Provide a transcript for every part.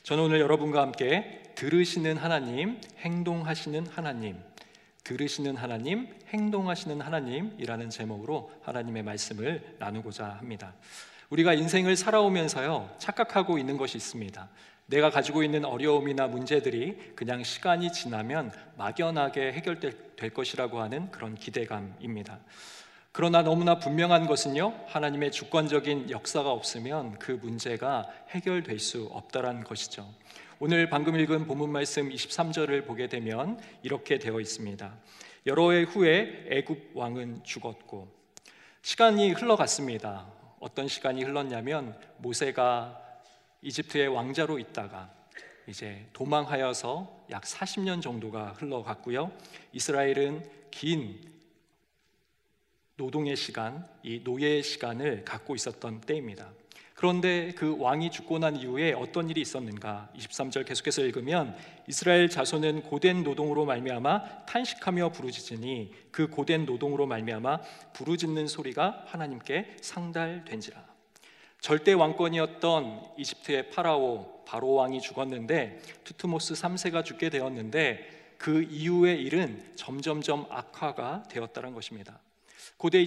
저는 오늘 여러분과 함께 들으시는 하나님, 행동하시는 하나님, 들으시는 하나님, 행동하시는 하나님이라는 제목으로 하나님의 말씀을 나누고자 합니다. 우리가 인생을 살아오면서요, 착각하고 있는 것이 있습니다. 내가 가지고 있는 어려움이나 문제들이 그냥 시간이 지나면 막연하게 해결될 것이라고 하는 그런 기대감입니다. 그러나 너무나 분명한 것은요, 하나님의 주권적인 역사가 없으면 그 문제가 해결될 수 없다는 것이죠. 오늘 방금 읽은 본문 말씀 23절을 보게 되면 이렇게 되어 있습니다. 여러 해 후에 애굽 왕은 죽었고, 시간이 흘러갔습니다. 어떤 시간이 흘렀냐면, 모세가 이집트의 왕자로 있다가 이제 도망하여서 약 40년 정도가 흘러갔고요, 이스라엘은 긴 노동의 시간, 이 노예의 시간을 갖고 있었던 때입니다. 그런데 그 왕이 죽고 난 이후에 어떤 일이 있었는가? 23절 계속해서 읽으면, 이스라엘 자손은 고된 노동으로 말미암아 탄식하며 부르짖으니 그 고된 노동으로 말미암아 부르짖는 소리가 하나님께 상달된지라. 절대 왕권이었던 이집트의 바로 왕이 죽었는데, 투트모스 3세가 죽게 되었는데, 그 이후의 일은 점점점 악화가 되었다는 것입니다. 고대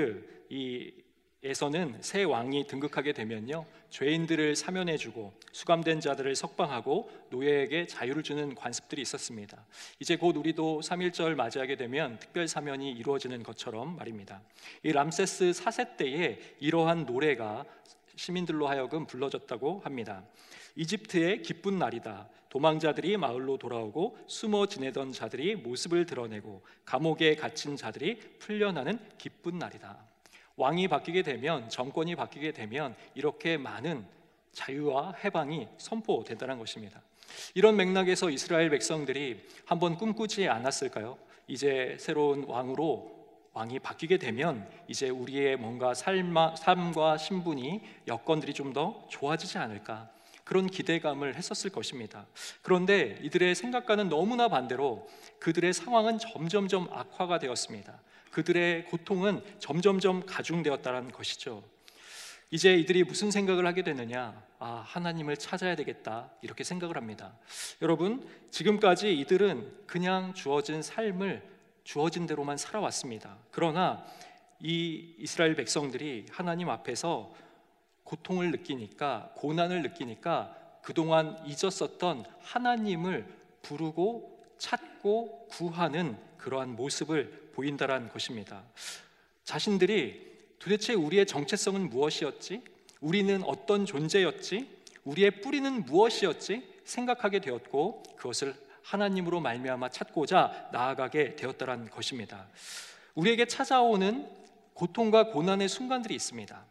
이집트에서는 새 왕이 등극하게 되면요, 죄인들을 사면해주고 수감된 자들을 석방하고 노예에게 자유를 주는 관습들이 있었습니다. 이제 곧 우리도 3.1절 맞이하게 되면 특별 사면이 이루어지는 것처럼 말입니다. 이 람세스 4세 때에 이러한 노래가 시민들로 하여금 불러졌다고 합니다. 이집트의 기쁜 날이다. 도망자들이 마을로 돌아오고 숨어 지내던 자들이 모습을 드러내고 감옥에 갇힌 자들이 풀려나는 기쁜 날이다. 왕이 바뀌게 되면, 정권이 바뀌게 되면 이렇게 많은 자유와 해방이 선포된다는 것입니다. 이런 맥락에서 이스라엘 백성들이 한번 꿈꾸지 않았을까요? 이제 새로운 왕이 바뀌게 되면 이제 우리의 뭔가 삶과 신분이, 여건들이 좀 더 좋아지지 않을까, 그런 기대감을 했었을 것입니다. 그런데 이들의 생각과는 너무나 반대로 그들의 상황은 점점점 악화가 되었습니다. 그들의 고통은 점점점 가중되었다는 것이죠. 이제 이들이 무슨 생각을 하게 되느냐? 하나님을 찾아야 되겠다, 이렇게 생각을 합니다. 여러분, 지금까지 이들은 그냥 주어진 삶을 주어진 대로만 살아왔습니다. 그러나 이 이스라엘 백성들이 하나님 앞에서 고통을 느끼니까, 고난을 느끼니까 그동안 잊었었던 하나님을 부르고 찾고 구하는 그러한 모습을 보인다는 것입니다. 자신들이 도대체 우리의 정체성은 무엇이었지? 우리는 어떤 존재였지? 우리의 뿌리는 무엇이었지? 생각하게 되었고, 그것을 하나님으로 말미암아 찾고자 나아가게 되었다는 것입니다. 우리에게 찾아오는 고통과 고난의 순간들이 있습니다.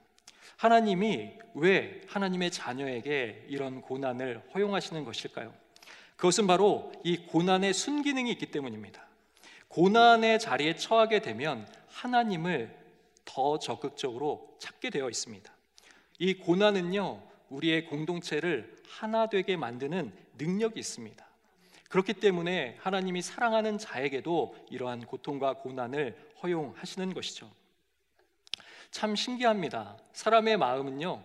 하나님이 왜 하나님의 자녀에게 이런 고난을 허용하시는 것일까요? 그것은 바로 이 고난의 순기능이 있기 때문입니다. 고난의 자리에 처하게 되면 하나님을 더 적극적으로 찾게 되어 있습니다. 이 고난은요, 우리의 공동체를 하나 되게 만드는 능력이 있습니다. 그렇기 때문에 하나님이 사랑하는 자에게도 이러한 고통과 고난을 허용하시는 것이죠. 참 신기합니다. 사람의 마음은요,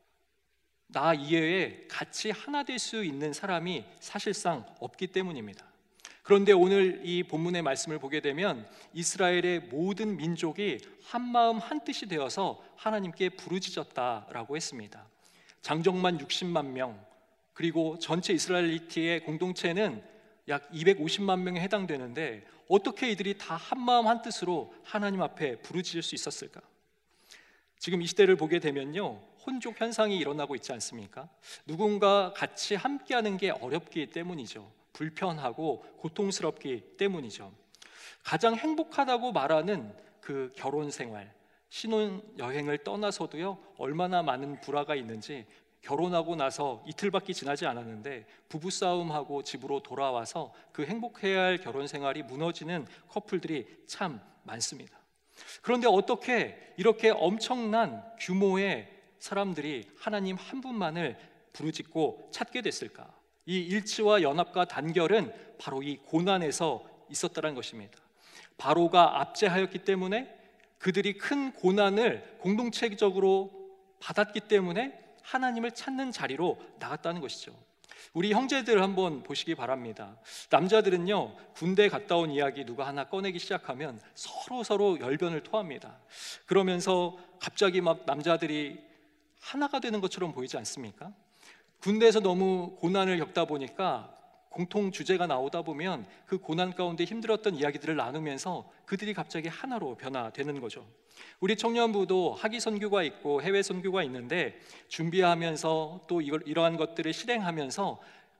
나 이외에 같이 하나 될 수 있는 사람이 사실상 없기 때문입니다. 그런데 오늘 이 본문의 말씀을 보게 되면 이스라엘의 모든 민족이 한마음 한뜻이 되어서 하나님께 부르짖었다라고 했습니다. 장정만 60만 명, 그리고 전체 이스라엘리티의 공동체는 약 250만 명에 해당되는데, 어떻게 이들이 다 한마음 한뜻으로 하나님 앞에 부르짖을 수 있었을까? 지금 이 시대를 보게 되면요, 혼족 현상이 일어나고 있지 않습니까? 누군가 같이 함께하는 게 어렵기 때문이죠. 불편하고 고통스럽기 때문이죠. 가장 행복하다고 말하는 그 결혼 생활, 신혼여행을 떠나서도요, 얼마나 많은 불화가 있는지, 결혼하고 나서 이틀밖에 지나지 않았는데 부부싸움하고 집으로 돌아와서 그 행복해야 할 결혼 생활이 무너지는 커플들이 참 많습니다. 그런데 어떻게 이렇게 엄청난 규모의 사람들이 하나님 한 분만을 부르짖고 찾게 됐을까? 이 일치와 연합과 단결은 바로 이 고난에서 있었다는 것입니다. 바로가 압제하였기 때문에, 그들이 큰 고난을 공동체적으로 받았기 때문에 하나님을 찾는 자리로 나갔다는 것이죠. 우리 형제들 한번 보시기 바랍니다. 남자들은요, 군대 갔다 온 이야기 누가 하나 꺼내기 시작하면 서로 열변을 토합니다. 그러면서 갑자기 막 남자들이 하나가 되는 것처럼 보이지 않습니까? 군대에서 너무 고난을 겪다 보니까 공통 주제가 나오다 보면 그 고난 가운데 힘들었던 이야기들을 나누면서 그들이 갑자기 하나로 변화되는 거죠. 우리 청년부도 학위 선교가 있고 해외 선교가 있는데 준비하면서 또 이러한 것들을 실행하면서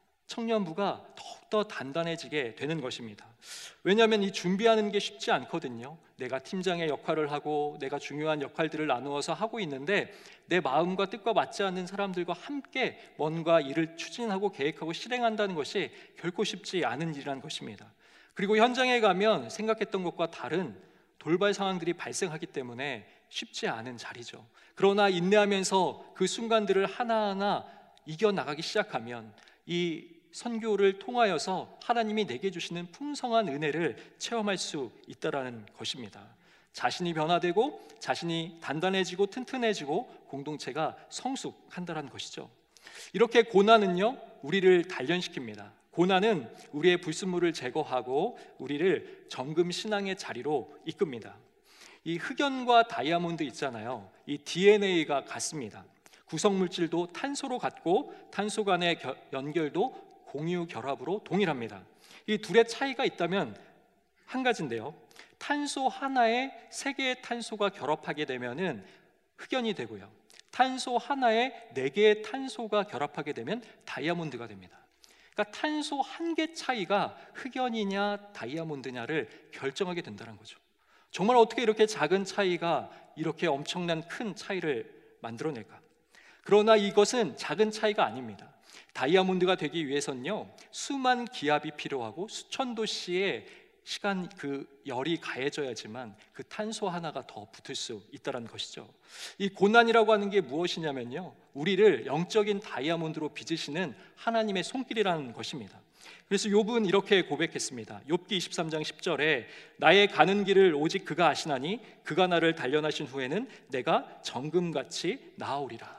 청년부가 더욱더 단단해지게 되는 것입니다. 왜냐하면 이 준비하는 게 쉽지 않거든요. 내가 팀장의 역할을 하고 내가 중요한 역할들을 나누어서 하고 있는데 내 마음과 뜻과 맞지 않는 사람들과 함께 뭔가 일을 추진하고 계획하고 실행한다는 것이 결코 쉽지 않은 일이라는 것입니다. 그리고 현장에 가면 생각했던 것과 다른 돌발 상황들이 발생하기 때문에 쉽지 않은 자리죠. 그러나 인내하면서 그 순간들을 하나하나 이겨나가기 시작하면 이 선교를 통하여서 하나님이 내게 주시는 풍성한 은혜를 체험할 수 있다라는 것입니다. 자신이 변화되고 자신이 단단해지고 튼튼해지고 공동체가 성숙한다라는 것이죠. 이렇게 고난은요, 우리를 단련시킵니다. 고난은 우리의 불순물을 제거하고 우리를 정금 신앙의 자리로 이끕니다. 이 흑연과 다이아몬드 있잖아요. 이 DNA가 같습니다. 구성물질도 탄소로 같고 탄소 간의 연결도 공유 결합으로 동일합니다. 이 둘의 차이가 있다면 한 가지인데요, 탄소 하나에 3개의 탄소가 결합하게 되면은 흑연이 되고요, 탄소 하나에 4개의 탄소가 결합하게 되면 다이아몬드가 됩니다. 그러니까 탄소 1개 차이가 흑연이냐 다이아몬드냐를 결정하게 된다는 거죠. 정말 어떻게 이렇게 작은 차이가 이렇게 엄청난 큰 차이를 만들어낼까? 그러나 이것은 작은 차이가 아닙니다. 다이아몬드가 되기 위해서는요, 수만 기압이 필요하고 수천 도씨의 시간, 그 열이 가해져야지만 그 탄소 하나가 더 붙을 수 있다는 것이죠. 이 고난이라고 하는 게 무엇이냐면요, 우리를 영적인 다이아몬드로 빚으시는 하나님의 손길이라는 것입니다. 그래서 욥은 이렇게 고백했습니다. 욥기 23장 10절에 나의 가는 길을 오직 그가 아시나니 그가 나를 단련하신 후에는 내가 정금같이 나아오리라.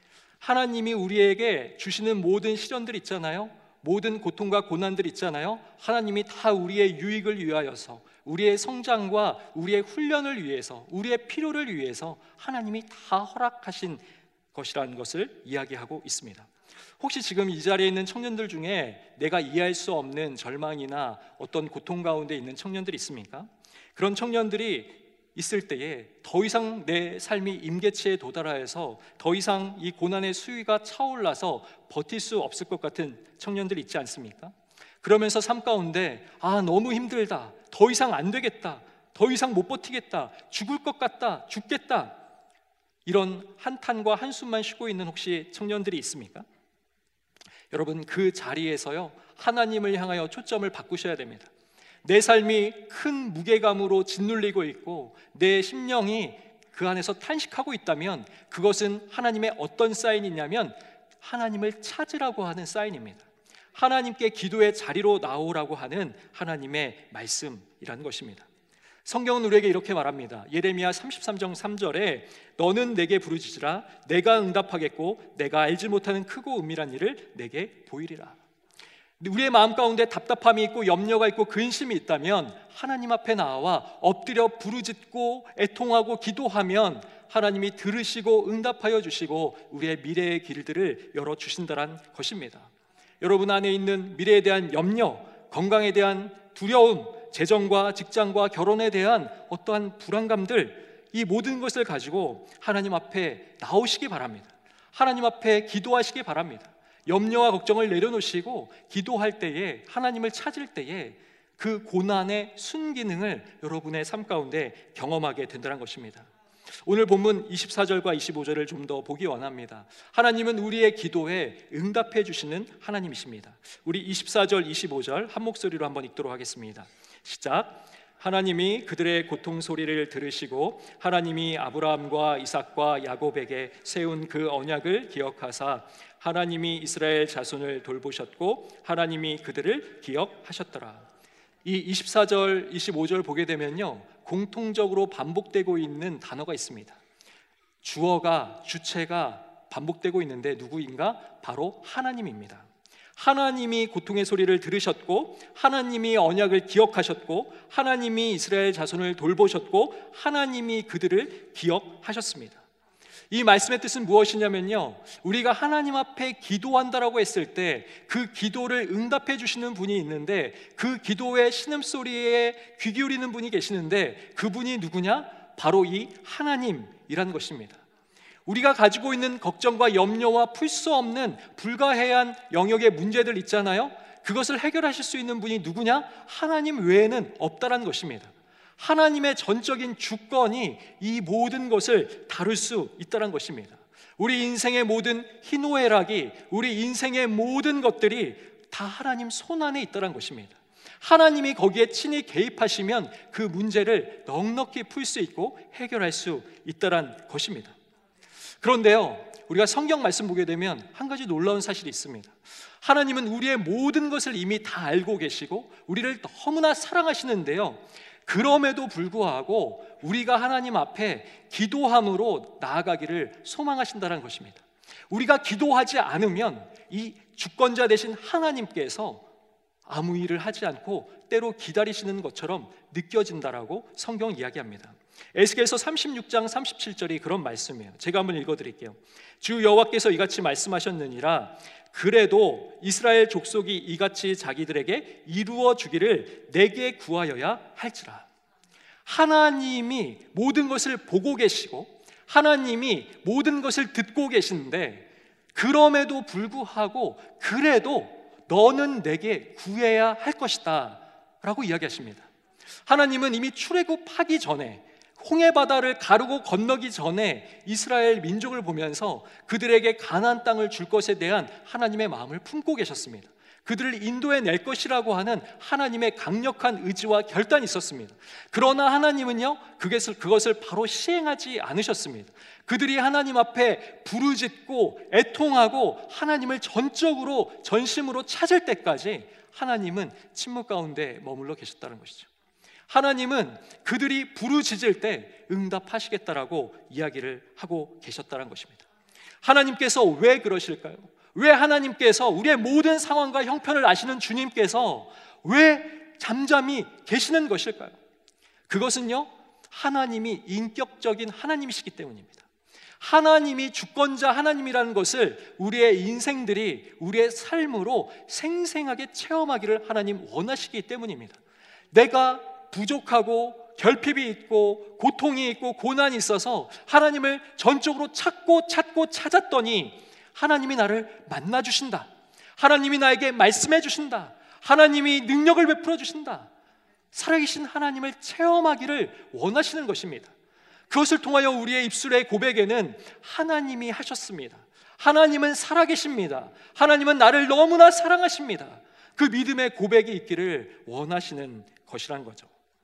하나님이 우리에게 주시는 모든 시련들 있잖아요, 모든 고통과 고난들 있잖아요, 하나님이 다 우리의 유익을 위하여서, 우리의 성장과 우리의 훈련을 위해서, 우리의 필요를 위해서 하나님이 다 허락하신 것이라는 것을 이야기하고 있습니다. 혹시 지금 이 자리에 있는 청년들 중에 내가 이해할 수 없는 절망이나 어떤 고통 가운데 있는 청년들이 있습니까? 그런 청년들이 있을 때에 더 이상 내 삶이 임계치에 도달하여서 더 이상 이 고난의 수위가 차올라서 버틸 수 없을 것 같은 청년들이 있지 않습니까? 그러면서 삶 가운데 너무 힘들다, 더 이상 안 되겠다, 더 이상 못 버티겠다, 죽을 것 같다, 죽겠다, 이런 한탄과 한숨만 쉬고 있는 혹시 청년들이 있습니까? 여러분, 그 자리에서요, 하나님을 향하여 초점을 바꾸셔야 됩니다. 내 삶이 큰 무게감으로 짓눌리고 있고 내 심령이 그 안에서 탄식하고 있다면 그것은 하나님의 어떤 사인이냐면 하나님을 찾으라고 하는 사인입니다. 하나님께 기도의 자리로 나오라고 하는 하나님의 말씀이라는 것입니다. 성경은 우리에게 이렇게 말합니다. 예레미야 33장 3절에 너는 내게 부르짖으라 내가 응답하겠고 내가 알지 못하는 크고 은밀한 일을 내게 보이리라. 우리의 마음 가운데 답답함이 있고 염려가 있고 근심이 있다면 하나님 앞에 나와 엎드려 부르짖고 애통하고 기도하면 하나님이 들으시고 응답하여 주시고 우리의 미래의 길들을 열어주신다는 것입니다. 여러분 안에 있는 미래에 대한 염려, 건강에 대한 두려움, 재정과 직장과 결혼에 대한 어떠한 불안감들, 이 모든 것을 가지고 하나님 앞에 나오시기 바랍니다. 하나님 앞에 기도하시기 바랍니다. 염려와 걱정을 내려놓으시고 기도할 때에, 하나님을 찾을 때에 그 고난의 순기능을 여러분의 삶 가운데 경험하게 된다는 것입니다. 오늘 본문 24절과 25절을 좀 더 보기 원합니다. 하나님은 우리의 기도에 응답해 주시는 하나님이십니다. 우리 24절, 25절 한 목소리로 한번 읽도록 하겠습니다. 시작. 하나님이 그들의 고통 소리를 들으시고 하나님이 아브라함과 이삭과 야곱에게 세운 그 언약을 기억하사 하나님이 이스라엘 자손을 돌보셨고 하나님이 그들을 기억하셨더라. 이 24절, 25절 보게 되면요, 공통적으로 반복되고 있는 단어가 있습니다. 주어가, 주체가 반복되고 있는데 누구인가? 바로 하나님입니다. 하나님이 고통의 소리를 들으셨고, 하나님이 언약을 기억하셨고, 하나님이 이스라엘 자손을 돌보셨고, 하나님이 그들을 기억하셨습니다. 이 말씀의 뜻은 무엇이냐면요, 우리가 하나님 앞에 기도한다라고 했을 때 그 기도를 응답해 주시는 분이 있는데, 그 기도의 신음소리에 귀 기울이는 분이 계시는데, 그분이 누구냐? 바로 이 하나님이라는 것입니다. 우리가 가지고 있는 걱정과 염려와 풀 수 없는 불가해한 영역의 문제들 있잖아요. 그것을 해결하실 수 있는 분이 누구냐? 하나님 외에는 없다라는 것입니다. 하나님의 전적인 주권이 이 모든 것을 다룰 수 있다는 것입니다. 우리 인생의 모든 희노애락이, 우리 인생의 모든 것들이 다 하나님 손 안에 있다는 것입니다. 하나님이 거기에 친히 개입하시면 그 문제를 넉넉히 풀 수 있고 해결할 수 있다는 것입니다. 그런데요, 우리가 성경 말씀 보게 되면 한 가지 놀라운 사실이 있습니다. 하나님은 우리의 모든 것을 이미 다 알고 계시고 우리를 너무나 사랑하시는데요, 그럼에도 불구하고 우리가 하나님 앞에 기도함으로 나아가기를 소망하신다는 것입니다. 우리가 기도하지 않으면 이 주권자 되신 하나님께서 아무 일을 하지 않고 때로 기다리시는 것처럼 느껴진다라고 성경 이야기합니다. 에스겔서 36장 37절이 그런 말씀이에요. 제가 한번 읽어드릴게요. 주 여호와께서 이같이 말씀하셨느니라. 그래도 이스라엘 족속이 이같이 자기들에게 이루어 주기를 내게 구하여야 할지라. 하나님이 모든 것을 보고 계시고 하나님이 모든 것을 듣고 계시는데, 그럼에도 불구하고 그래도 너는 내게 구해야 할 것이다 라고 이야기하십니다. 하나님은 이미 출애굽하기 전에, 홍해바다를 가르고 건너기 전에 이스라엘 민족을 보면서 그들에게 가나안 땅을 줄 것에 대한 하나님의 마음을 품고 계셨습니다. 그들을 인도해 낼 것이라고 하는 하나님의 강력한 의지와 결단이 있었습니다. 그러나 하나님은요, 그것을 바로 시행하지 않으셨습니다. 그들이 하나님 앞에 부르짖고 애통하고 하나님을 전적으로 전심으로 찾을 때까지 하나님은 침묵 가운데 머물러 계셨다는 것이죠. 하나님은 그들이 부르짖을 때 응답하시겠다라고 이야기를 하고 계셨다는 것입니다. 하나님께서 왜 그러실까요? 왜 하나님께서, 우리의 모든 상황과 형편을 아시는 주님께서 왜 잠잠히 계시는 것일까요? 그것은요, 하나님이 인격적인 하나님이시기 때문입니다. 하나님이 주권자 하나님이라는 것을 우리의 인생들이, 우리의 삶으로 생생하게 체험하기를 하나님 원하시기 때문입니다. 내가 부족하고 결핍이 있고 고통이 있고 고난이 있어서 하나님을 전적으로 찾고 찾았더니 하나님이 나를 만나 주신다. 하나님이 나에게 말씀해 주신다. 하나님이 능력을 베풀어 주신다. 살아계신 하나님을 체험하기를 원하시는 것입니다. 그것을 통하여 우리의 입술의 고백에는 하나님이 하셨습니다. 하나님은 살아계십니다. 하나님은 나를 너무나 사랑하십니다. 그 믿음의 고백이 있기를 원하시는 것이란 거죠.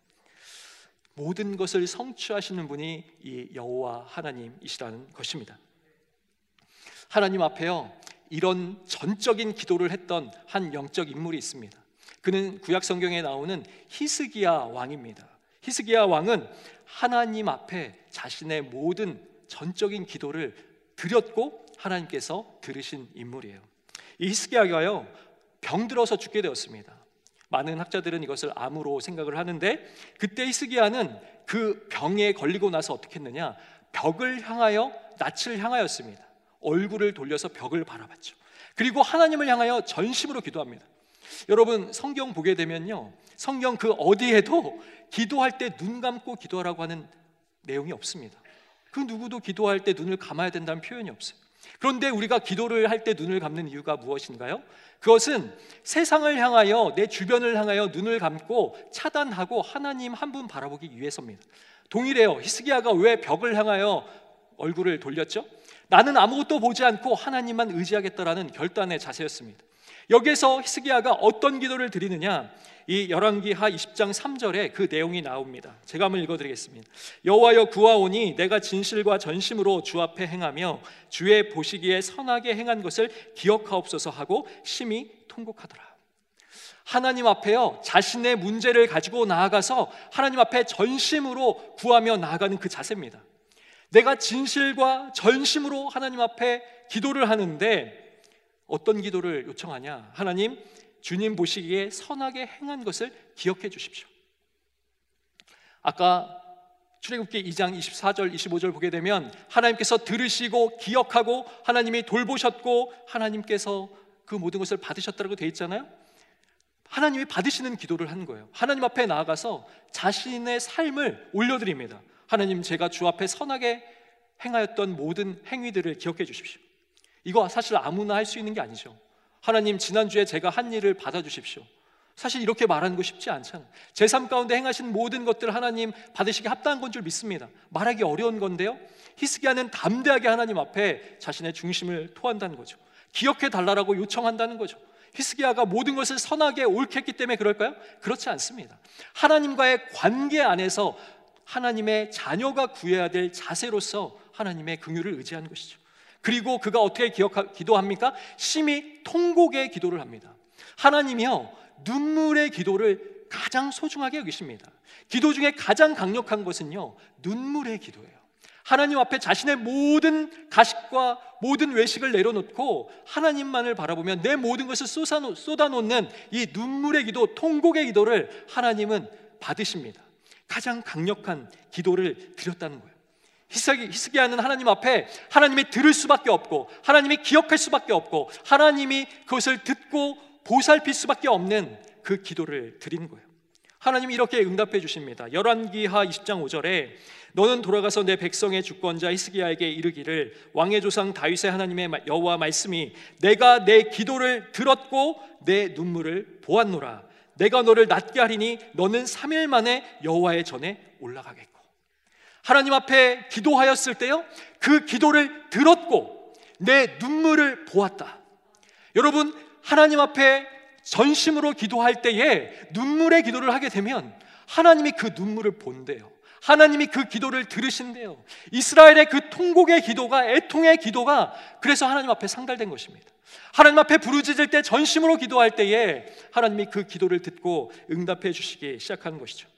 모든 것을 성취하시는 분이 이 여호와 하나님이시라는 것입니다. 하나님 앞에요, 이런 전적인 기도를 했던 한 영적 인물이 있습니다. 그는 구약 성경에 나오는 히스기야 왕입니다. 히스기야 왕은 하나님 앞에 자신의 모든 전적인 기도를 드렸고 하나님께서 들으신 인물이에요. 이 히스기야가요, 병들어서 죽게 되었습니다. 많은 학자들은 이것을 암으로 생각을 하는데, 그때 히스기야는 그 병에 걸리고 나서 어떻게 했느냐, 벽을 향하여, 낯을 향하였습니다. 얼굴을 돌려서 벽을 바라봤죠. 그리고 하나님을 향하여 전심으로 기도합니다. 여러분, 성경 보게 되면요, 성경 그 어디에도 기도할 때 눈 감고 기도하라고 하는 내용이 없습니다. 그 누구도 기도할 때 눈을 감아야 된다는 표현이 없어요. 그런데 우리가 기도를 할 때 눈을 감는 이유가 무엇인가요? 그것은 세상을 향하여, 내 주변을 향하여 눈을 감고 차단하고 하나님 한 분 바라보기 위해서입니다. 동일해요. 히스기야가 왜 벽을 향하여 얼굴을 돌렸죠? 나는 아무것도 보지 않고 하나님만 의지하겠다라는 결단의 자세였습니다. 여기에서 히스기야가 어떤 기도를 드리느냐, 이 열왕기하 20장 3절에 그 내용이 나옵니다. 제가 한번 읽어드리겠습니다. 여호와여, 구하오니 내가 진실과 전심으로 주 앞에 행하며 주의 보시기에 선하게 행한 것을 기억하옵소서 하고 심히 통곡하더라. 하나님 앞에요, 자신의 문제를 가지고 나아가서 하나님 앞에 전심으로 구하며 나아가는 그 자세입니다. 내가 진실과 전심으로 하나님 앞에 기도를 하는데 어떤 기도를 요청하냐? 하나님, 주님 보시기에 선하게 행한 것을 기억해 주십시오. 아까 출애굽기 2장 24절 25절 보게 되면 하나님께서 들으시고 기억하고 하나님이 돌보셨고 하나님께서 그 모든 것을 받으셨다고 되어 있잖아요. 하나님이 받으시는 기도를 한 거예요. 하나님 앞에 나아가서 자신의 삶을 올려드립니다. 하나님, 제가 주 앞에 선하게 행하였던 모든 행위들을 기억해 주십시오. 이거 사실 아무나 할 수 있는 게 아니죠. 하나님, 지난주에 제가 한 일을 받아주십시오. 사실 이렇게 말하는 거 쉽지 않잖아요. 제 삶 가운데 행하신 모든 것들 하나님 받으시기 합당한 건 줄 믿습니다. 말하기 어려운 건데요, 히스기야는 담대하게 하나님 앞에 자신의 중심을 토한다는 거죠. 기억해 달라고 요청한다는 거죠. 히스기야가 모든 것을 선하게 옳게 했기 때문에 그럴까요? 그렇지 않습니다. 하나님과의 관계 안에서 하나님의 자녀가 구해야 될 자세로서 하나님의 긍휼을 의지하는 것이죠. 그리고 그가 어떻게 기도합니까? 심히 통곡의 기도를 합니다. 하나님이요, 눈물의 기도를 가장 소중하게 여기십니다. 기도 중에 가장 강력한 것은요, 눈물의 기도예요. 하나님 앞에 자신의 모든 가식과 모든 외식을 내려놓고 하나님만을 바라보며 내 모든 것을 쏟아놓는 이 눈물의 기도, 통곡의 기도를 하나님은 받으십니다. 가장 강력한 기도를 드렸다는 거예요. 히스기야는 하나님 앞에 하나님이 들을 수밖에 없고 하나님이 기억할 수밖에 없고 하나님이 그것을 듣고 보살필 수밖에 없는 그 기도를 드린 거예요. 하나님이 이렇게 응답해 주십니다. 열왕기하 20장 5절에 너는 돌아가서 내 백성의 주권자 히스기야에게 이르기를 왕의 조상 다윗의 하나님의 여호와 말씀이 내가 내 기도를 들었고 내 눈물을 보았노라. 내가 너를 낫게 하리니 너는 3일 만에 여호와의 전에 올라가겠고. 하나님 앞에 기도하였을 때요, 그 기도를 들었고 내 눈물을 보았다. 여러분, 하나님 앞에 전심으로 기도할 때에 눈물의 기도를 하게 되면 하나님이 그 눈물을 본대요. 하나님이 그 기도를 들으신대요. 이스라엘의 그 통곡의 기도가, 애통의 기도가 그래서 하나님 앞에 상달된 것입니다. 하나님 앞에 부르짖을 때, 전심으로 기도할 때에 하나님이 그 기도를 듣고 응답해 주시기 시작하는 것이죠.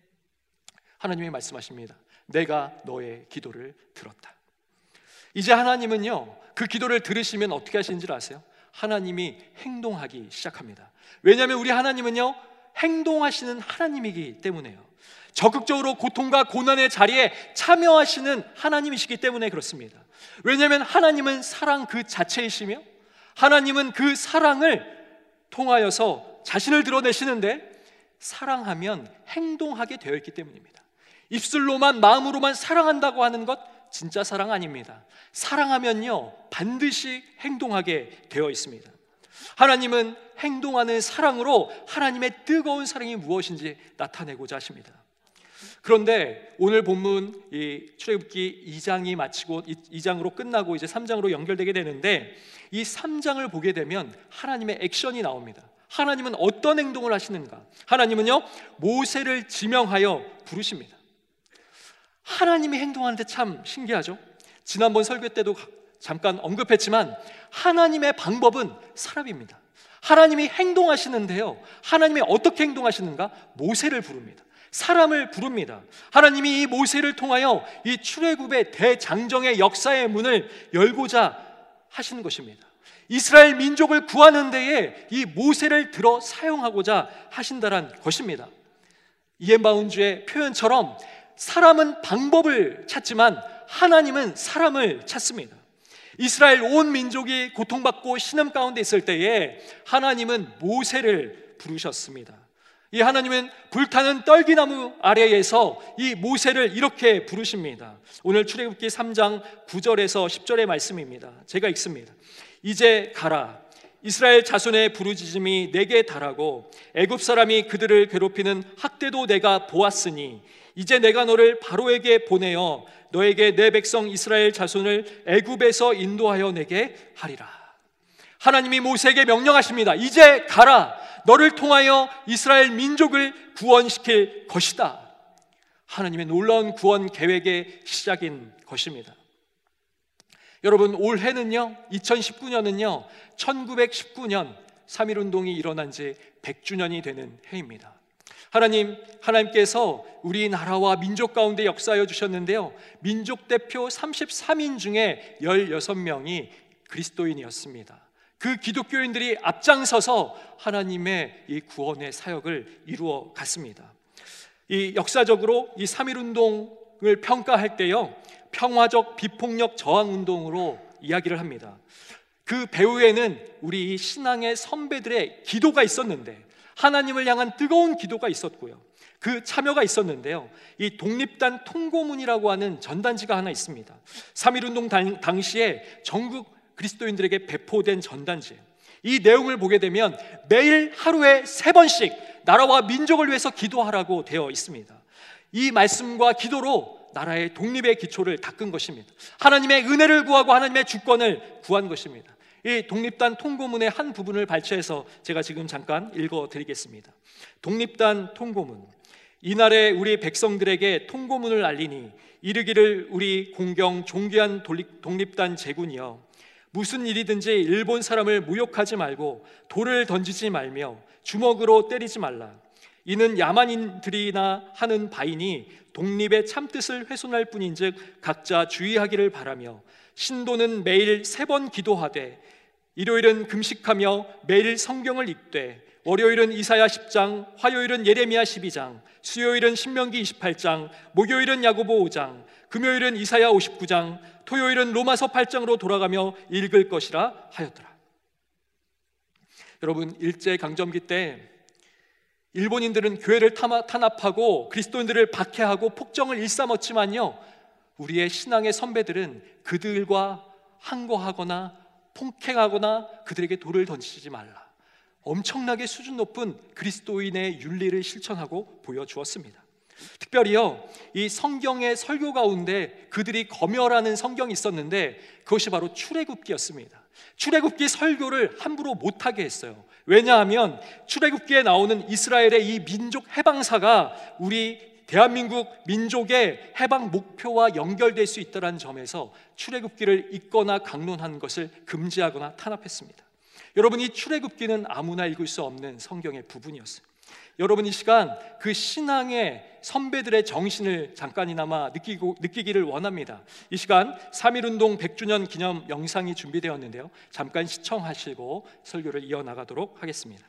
하나님이 말씀하십니다. 내가 너의 기도를 들었다. 이제 하나님은요, 그 기도를 들으시면 어떻게 하시는지 아세요? 하나님이 행동하기 시작합니다. 왜냐하면 우리 하나님은요, 행동하시는 하나님이기 때문에요. 적극적으로 고통과 고난의 자리에 참여하시는 하나님이시기 때문에 그렇습니다. 왜냐하면 하나님은 사랑 그 자체이시며 하나님은 그 사랑을 통하여서 자신을 드러내시는데 사랑하면 행동하게 되어 있기 때문입니다. 입술로만, 마음으로만 사랑한다고 하는 것 진짜 사랑 아닙니다. 사랑하면요, 반드시 행동하게 되어 있습니다. 하나님은 행동하는 사랑으로 하나님의 뜨거운 사랑이 무엇인지 나타내고자 하십니다. 그런데 오늘 본문 이 출애굽기 2장이 마치고 2장으로 끝나고 이제 3장으로 연결되게 되는데, 이 3장을 보게 되면 하나님의 액션이 나옵니다. 하나님은 어떤 행동을 하시는가? 하나님은요, 모세를 지명하여 부르십니다. 하나님이 행동하는데 참 신기하죠? 지난번 설교 때도 잠깐 언급했지만 하나님의 방법은 사람입니다. 하나님이 행동하시는데요, 하나님이 어떻게 행동하시는가? 모세를 부릅니다. 사람을 부릅니다. 하나님이 이 모세를 통하여 이 출애굽의 대장정의 역사의 문을 열고자 하시는 것입니다. 이스라엘 민족을 구하는 데에 이 모세를 들어 사용하고자 하신다는 것입니다. 이엠바운주의 표현처럼 사람은 방법을 찾지만 하나님은 사람을 찾습니다. 이스라엘 온 민족이 고통받고 신음 가운데 있을 때에 하나님은 모세를 부르셨습니다. 이 하나님은 불타는 떨기나무 아래에서 이 모세를 이렇게 부르십니다. 오늘 출애굽기 3장 9절에서 10절의 말씀입니다. 제가 읽습니다. 이제 가라. 이스라엘 자손의 부르짖음이 내게 달하고 애굽 사람이 그들을 괴롭히는 학대도 내가 보았으니 이제 내가 너를 바로에게 보내어 너에게 내 백성 이스라엘 자손을 애굽에서 인도하여 내게 하리라. 하나님이 모세에게 명령하십니다. 이제 가라. 너를 통하여 이스라엘 민족을 구원시킬 것이다. 하나님의 놀라운 구원 계획의 시작인 것입니다. 여러분, 올해는요, 2019년은요 1919년 3.1운동이 일어난 지 100주년이 되는 해입니다. 하나님께서 우리나라와 민족 가운데 역사하여 주셨는데요, 민족 대표 33인 중에 16명이 그리스도인이었습니다. 그 기독교인들이 앞장서서 하나님의 이 구원의 사역을 이루어 갔습니다. 이 역사적으로 이 3.1 운동을 평가할 때요, 평화적 비폭력 저항 운동으로 이야기를 합니다. 그 배후에는 우리 신앙의 선배들의 기도가 있었는데, 하나님을 향한 뜨거운 기도가 있었고요, 그 참여가 있었는데요, 이 독립단 통고문이라고 하는 전단지가 하나 있습니다. 3.1 운동 당시에 전국 그리스도인들에게 배포된 전단지, 이 내용을 보게 되면 매일 하루에 3번씩 나라와 민족을 위해서 기도하라고 되어 있습니다. 이 말씀과 기도로 나라의 독립의 기초를 닦은 것입니다. 하나님의 은혜를 구하고 하나님의 주권을 구한 것입니다. 이 독립단 통고문의 한 부분을 발췌해서 제가 지금 잠깐 읽어드리겠습니다. 독립단 통고문. 이날에 우리 백성들에게 통고문을 알리니 이르기를, 우리 공경 존귀한 독립단 제군이여, 무슨 일이든지 일본 사람을 모욕하지 말고 돌을 던지지 말며 주먹으로 때리지 말라. 이는 야만인들이나 하는 바이니 독립의 참뜻을 훼손할 뿐인즉 각자 주의하기를 바라며, 신도는 매일 3번 기도하되 일요일은 금식하며 매일 성경을 읽되 월요일은 이사야 10장, 화요일은 예레미야 12장, 수요일은 신명기 28장, 목요일은 야고보 5장, 금요일은 이사야 59장, 토요일은 로마서 8장으로 돌아가며 읽을 것이라 하였더라. 여러분, 일제강점기 때 일본인들은 교회를 탄압하고 그리스도인들을 박해하고 폭정을 일삼았지만요, 우리의 신앙의 선배들은 그들과 항거하거나 폭행하거나 그들에게 돌을 던지지 말라, 엄청나게 수준 높은 그리스도인의 윤리를 실천하고 보여주었습니다. 특별히요, 이 성경의 설교 가운데 그들이 검열하는 성경이 있었는데 그것이 바로 출애굽기였습니다. 출애굽기 설교를 함부로 못하게 했어요. 왜냐하면 출애굽기에 나오는 이스라엘의 이 민족 해방사가 우리 대한민국 민족의 해방 목표와 연결될 수 있다는 점에서 출애굽기를 읽거나 강론한 것을 금지하거나 탄압했습니다. 여러분, 이 출애굽기는 아무나 읽을 수 없는 성경의 부분이었어요. 여러분, 이 시간 그 신앙의 선배들의 정신을 잠깐이나마 느끼기를 원합니다. 이 시간 3.1 운동 100주년 기념 영상이 준비되었는데요, 잠깐 시청하시고 설교를 이어나가도록 하겠습니다.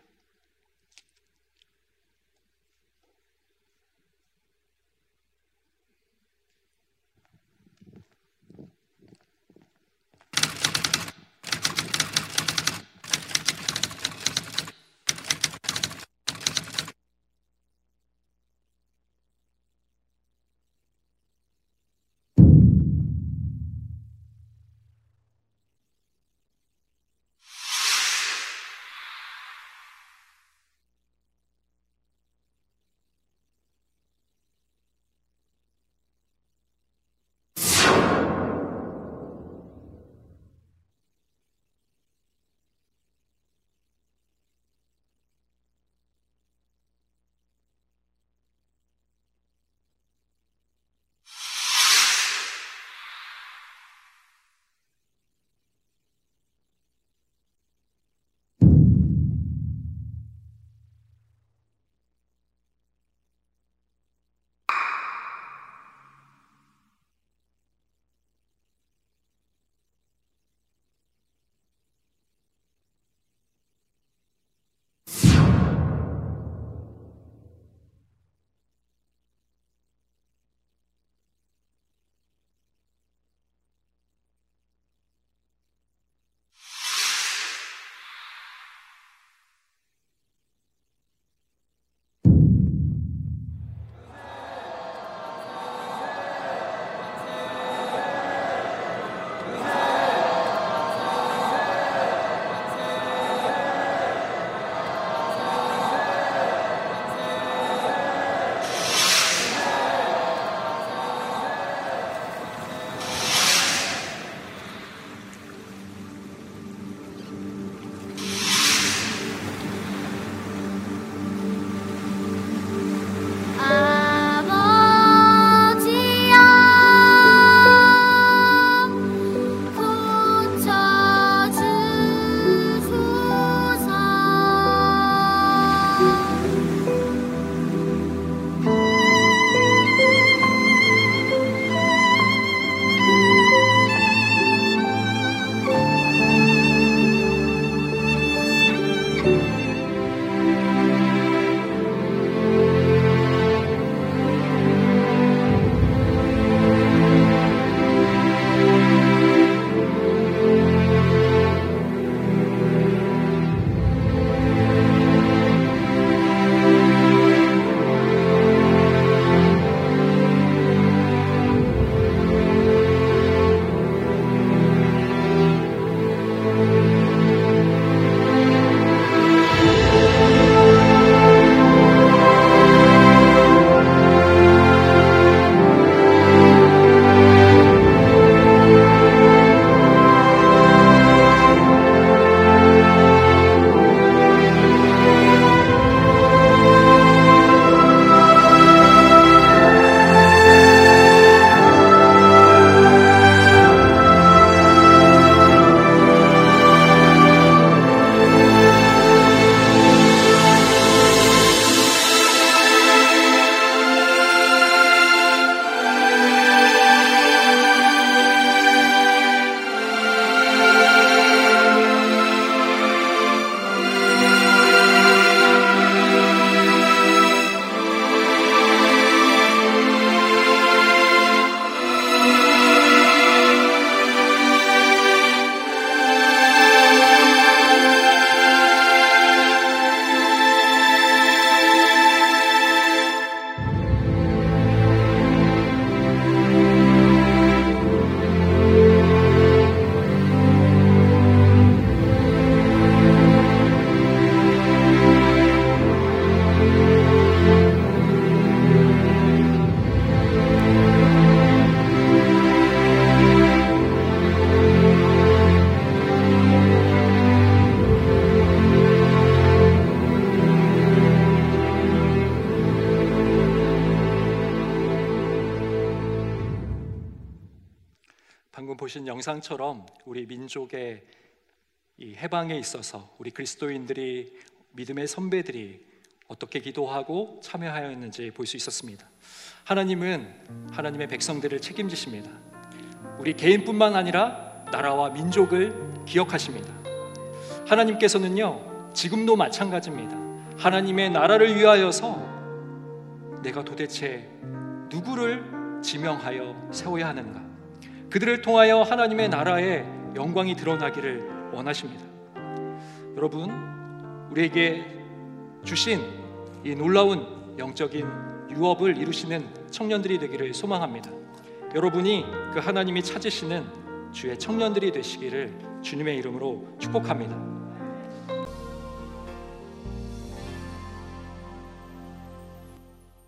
보신 영상처럼 우리 민족의 이 해방에 있어서 우리 그리스도인들이, 믿음의 선배들이 어떻게 기도하고 참여하였는지 볼 수 있었습니다. 하나님은 하나님의 백성들을 책임지십니다. 우리 개인뿐만 아니라 나라와 민족을 기억하십니다. 하나님께서는요, 지금도 마찬가지입니다. 하나님의 나라를 위하여서 내가 도대체 누구를 지명하여 세워야 하는가, 그들을 통하여 하나님의 나라의 영광이 드러나기를 원하십니다. 여러분, 우리에게 주신 이 놀라운 영적인 유업을 이루시는 청년들이 되기를 소망합니다. 여러분이 그 하나님이 찾으시는 주의 청년들이 되시기를 주님의 이름으로 축복합니다.